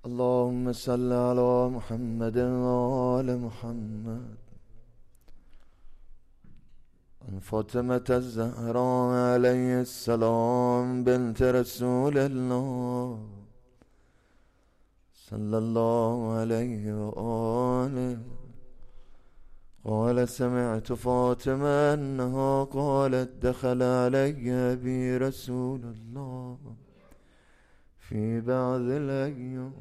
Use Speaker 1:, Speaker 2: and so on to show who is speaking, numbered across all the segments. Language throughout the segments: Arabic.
Speaker 1: اللهم صل على محمد وآل محمد. عن فاطمة الزهراء عليه السلام بنت رسول الله صلى الله عليه وآله قال: سمعت فاطمة أنها قالت: دخل علي أبي رسول الله في بعض الأيام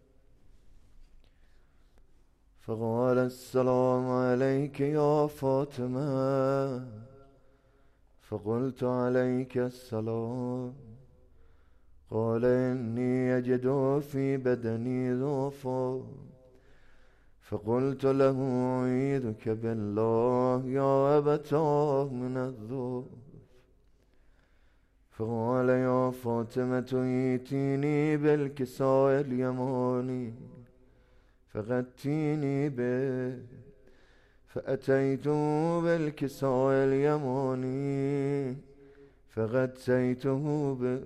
Speaker 1: فقال: السلام عليك يا فاطمة. فقلت: عليك السلام. قال: إني أجد في بدني ضعفا. فقلت له: أعيذك بالله يا أبتاه من الضعف. فقال: يا فاطمة ائتيني بالكساء اليماني فغطيني به. فأتيته بالكساء اليماني فغطيته به.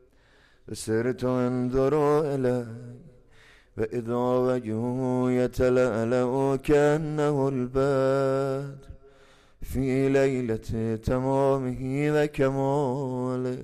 Speaker 1: فسرت انظر إليه فإذا وجهه يتلألأ كأنه البدر في ليلة تمامه وكماله.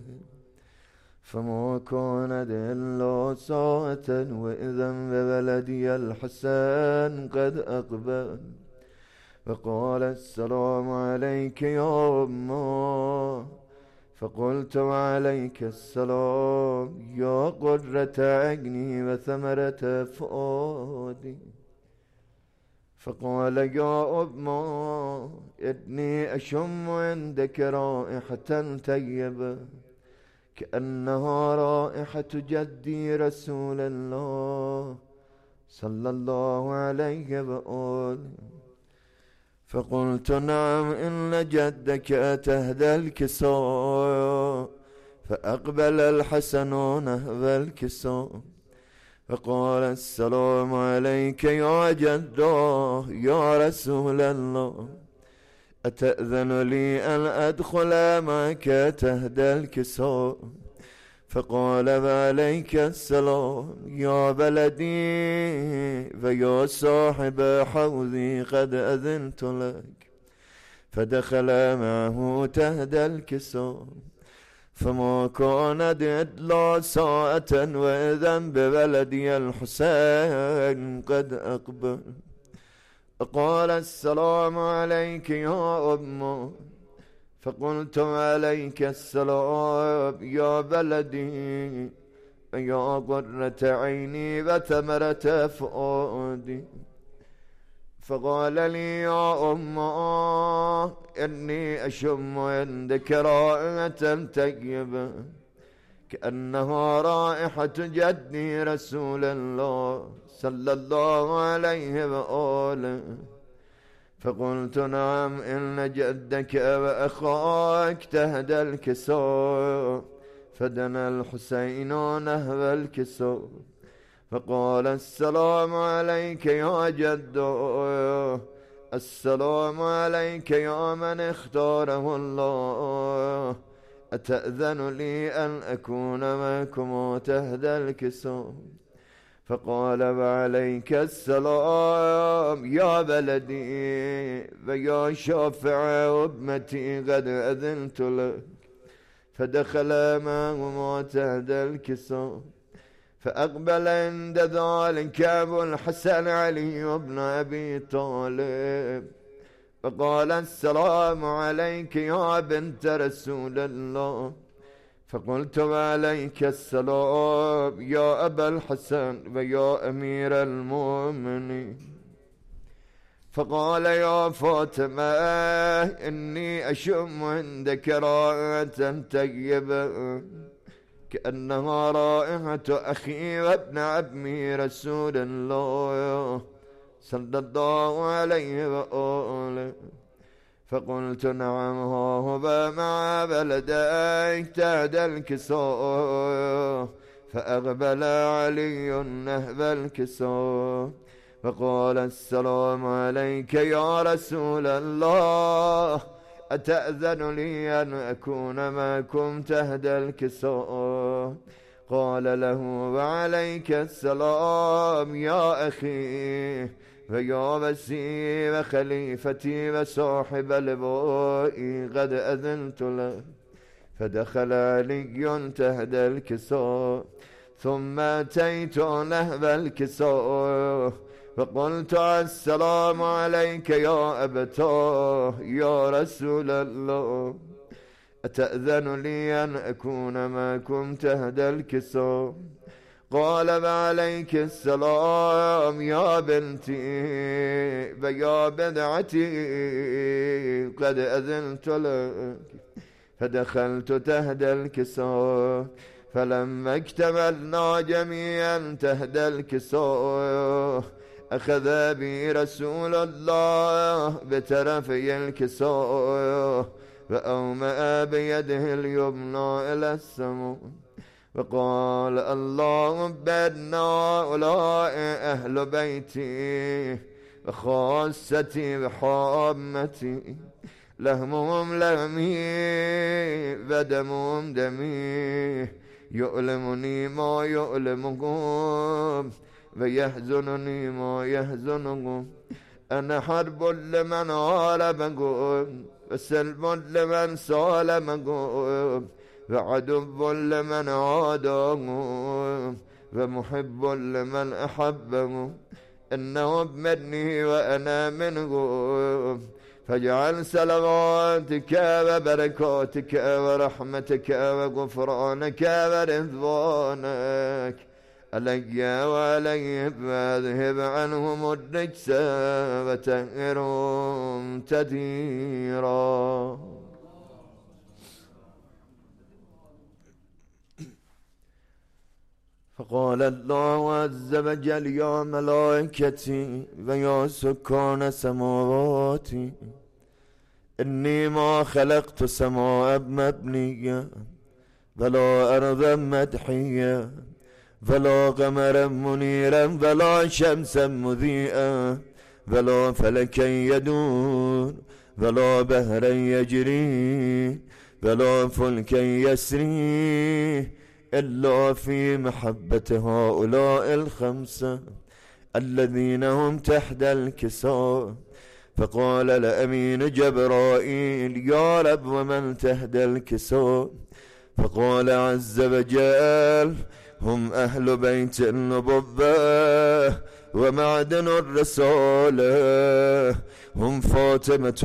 Speaker 1: فما كانت إلا ساعة وإذا بولدي الحسن قد أقبل فقال: السلام عليك يا أمه. فقلت: وعليك السلام يا قرة عيني وثمرة فؤادي. فقال: يا أمه إني أشم عندك رائحة طيبة كأنها رائحة جدي رسول الله صلى الله عليه وآله. فقلت: نعم إن جدك تهدى الكساء. فأقبل الحسن نهب الكساء فقال: السلام عليك يا جداه يا رسول الله، أتأذن لي أن أدخل معك تهدى الكساء؟ فقال: وعليك السلام يا بلدي ويا صاحب حوضي قد أذنت لك. فدخل معه تهدى الكساء فما كانت إلا ساعة وإذا بولدي الحسين قد أقبل. قال: السلام عليك يا أمه. فقلت: عليك السلام يا بلدي يا قرة عيني وثمرة فؤادي. فقال لي: يا أمه إني أشم عندك رائحة طيبة كأنها رائحة جدي رسول الله صلى الله عليه وآله. فقلت: نعم إن جدك وأخاك تهدى الكساء. فدنا الحسين نهب الكساء فقال: السلام عليك يا جد. السلام عليك يا من اختاره الله، أتأذن لي أن أكون معكم تهدى الكساء؟ فقال: وعليك السلام يا بلدي ويا شافع أمتي قد أذنت لك. فدخل معهما تهدى الكساء فأقبل عند ذلك أبو الحسن علي بن أبي طالب فقال: السلام عليك يا بنت رسول الله. فقلت: وعليك السلام يا أبا الحسن ويا أمير المؤمنين. فقال: يا فاطمة إني أشم عندك رائحة طيبة كأنها رائحة أخي وابن عمي رسول الله صلى الله عليه وآله. فقلت: نعم ها هو مع بلديك تهدى الكساء. فأقبل علي نهب الكساء فقال: السلام عليك يا رسول الله، أتأذن لي أن أكون معكم تهدى الكساء؟ قال له وعليك السلام يا أخي ويا وسي وخليفتي وصاحب لبائي قد أذنت له. فدخل علي تهدى الكساء ثم أتيت نهب الكساء فقلت السلام عليك يا أبتاه يا رسول الله أتأذن لي أن أكون معكم تهدى الكساء؟ قال وعليك السلام يا بنتي ويا بدعتي قد أذنت لك. فدخلت تهدى الكساء فلما اكتملنا جميعا تهدى الكساء أخذ بي رسول الله بترفي الكساء فأومأ بيده اليمنى إلى السماء وقال اللهم إن هؤلاء أهل بيتي وخاصتي وحامتي لهمهم لهمي ودمهم دمي يؤلمني ما يؤلمهم ويحزنني ما يحزنهم. أنا حرب لمن عاربكم وسلم لمن سالمكم وعدو لمن عاداهم ومحب لمن أحبهم. إنهم مني وأنا منهم فاجعل صلواتك وبركاتك ورحمتك وغفرانك ورضوانك علي وعليهم واذهب عنهم الرجس وطهرهم تطهيرا. فقال الله عز وجل يا ملائكتي ويا سكان سماواتي إني ما خلقت سماء مبنية ولا أرضا مدحية ولا قمرا منيرا ولا شمسا مضيئا ولا فلكا يدور ولا بهرا يجري ولا فلكا يسري إلا في محبة هؤلاء الخمسة الذين هم تحت الكساء. فقال لأمين جبرائيل يا رب ومن تحت الكساء؟ فقال عز وجل هم أهل بيت النبوة ومعدن الرسالة هم فاطمة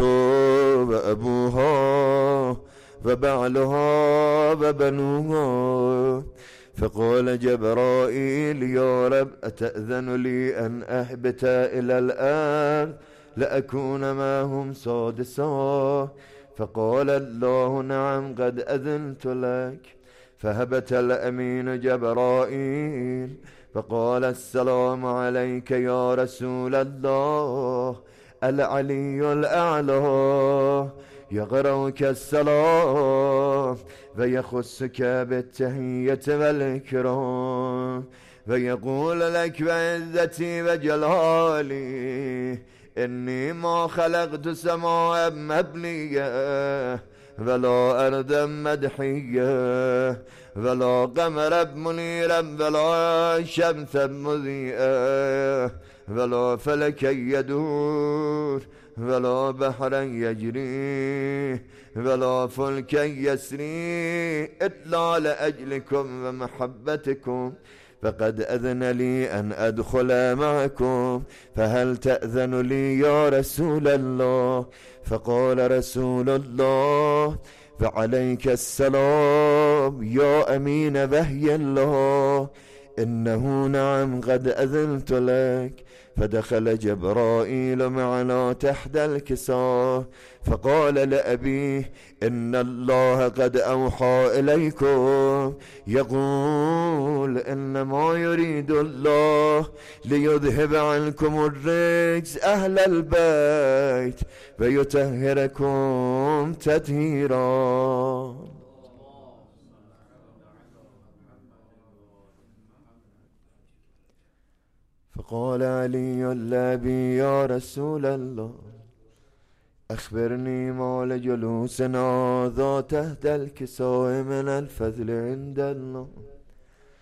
Speaker 1: وأبوها وبعلها وبنوها. فقال جبرائيل يا رب أتأذن لي أن أهبط إلى الآن لأكون معهم سادسا؟ فقال الله نعم قد أذنت لك. فهبت الأمين جبرائيل فقال السلام عليك يا رسول الله العلي الأعلى يقرأك السلام ويخصك بالتحية والإكرام ويقول لك بعزتي وجلالي إني ما خلقت سماء مبنية ولا أرضا مدحية ولا قمرا منيرا ولا شمسا مضيئا ولا فلكا يدور ولا بحرا يجري ولا فلكا يسري إلا لأجلكم ومحبتكم. فقد أذن لي أن أدخل معكم فهل تأذن لي يا رسول الله؟ فقال رسول الله فعليك السلام يا أمين وحي الله إنه نعم قد أذنت لك. فدخل جبرائيل معنا تحت الكساء فقال لأبيه إن الله قد أوحى إليكم يقول إنما يريد الله ليذهب عنكم الرجس أهل البيت ويطهركم تطهيرا. فقال علي لأبي يا رسول الله أخبرني ما لجلوسنا ذا تحت الكساء من الفضل عند الله.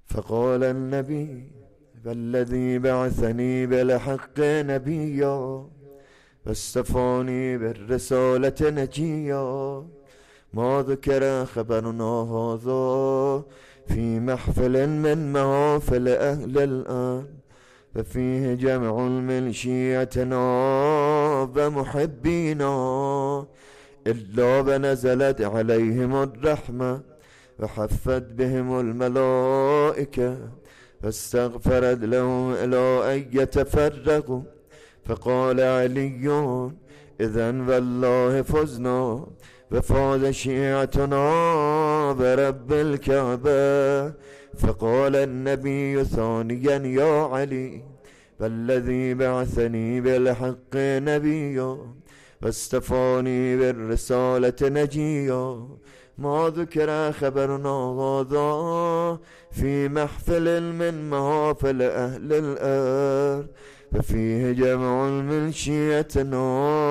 Speaker 1: فقال النبي فالذي بعثني بالحق نبيا واستفاني بالرسالة نجيا ما ذكر خبرنا هذا في محفل من محافل أهل الآن ففيه جمع من شيعتنا ومحبينا إلا ونزلت عليهم الرحمة وحفت بهم الملائكة فاستغفرت لهم إلى أن يتفرقوا. فقال علي إذن والله فزنا وفاز شيعتنا برب الكعبة. فقال النبي ثانيا يا علي فالذي بعثني بالحق نبيا واستفاني بالرسالة نجيا ما ذكر خبرنا هذا في محفل من محافل أهل الأرض ففيه جمع من شيعتنا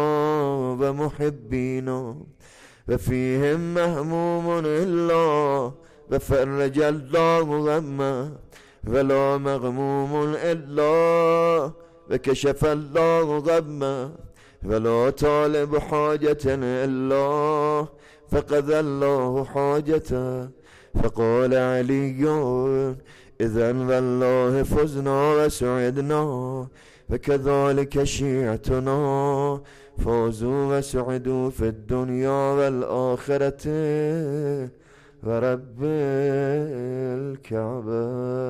Speaker 1: ومحبينا وفيهم مهموم إلا وفرج الله غمه ولا مغموم إلا وكشف الله غمه ولا طالب حاجة إلا فقضى الله حاجته. فقال علي إذن والله فزنا وسعدنا وكذلك شيعتنا فازوا وسعدوا في الدنيا والآخرة ورب الكعبة.